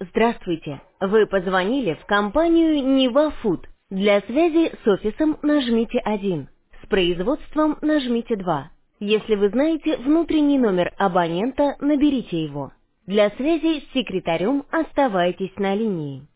Здравствуйте. Вы позвонили в компанию Нева Фуд. Для связи с офисом нажмите 1. С производством нажмите 2. Если вы знаете внутренний номер абонента, наберите его. Для связи с секретарем оставайтесь на линии.